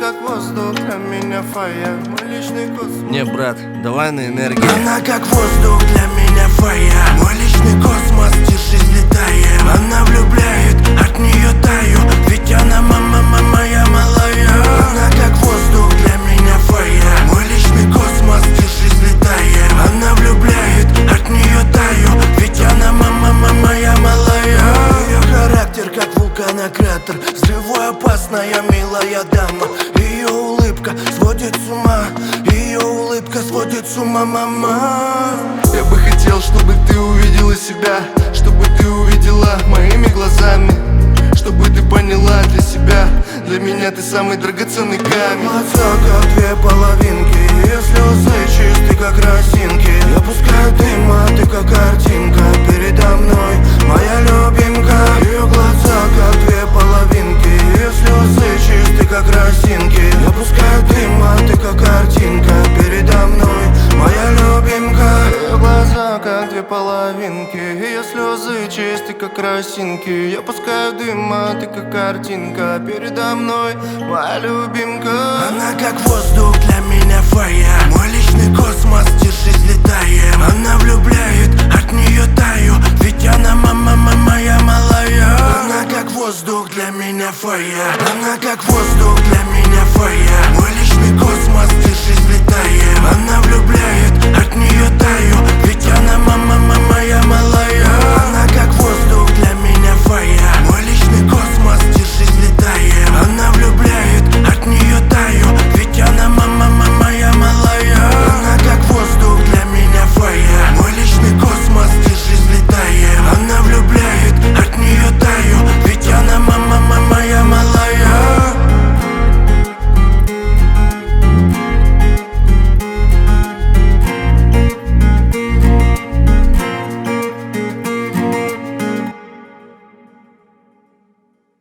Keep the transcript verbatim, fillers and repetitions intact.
как воздух, для меня фая, мой личный космос. Не, брат, давай на энергии. Она как воздух, для меня фая, мой личный космос, держись, летаем. Она влюбляет, от нее таю, ведь она мама, мама моя малая. Она как воздух, для меня фая, мой личный космос, держись, летаем. Она влюбляет, от нее таю, ведь она мама, мама моя малая. Ее характер как вулканократер, взрывоопасная милая дама. Ее улыбка сводит с ума, ее улыбка сводит с ума, мама. Я бы хотел, чтобы ты увидела себя, чтобы ты увидела моими глазами, чтобы ты поняла для себя, для меня ты самый драгоценный камень. Глаза как две половинки, ее слезы чисты как росинки. Я пускаю дым, а ты как картинка передо мной, моя любимка. Ее глаза как две половинки, ее слезы чисты как росинки. Я пускаю дым, а ты как картинка передо мной, моя любимка. Ее глаза как две половинки, ее слезы чисты как росинки. Я пускаю дым, а ты как картинка передо мной, моя любимка. Она как воздух, для меня фая, мой личный космос, держись, летаем. Она влюбляет, от нее таю, ведь она мама, мама моя малая. Она как воздух, для меня фая, она как воздух, для меня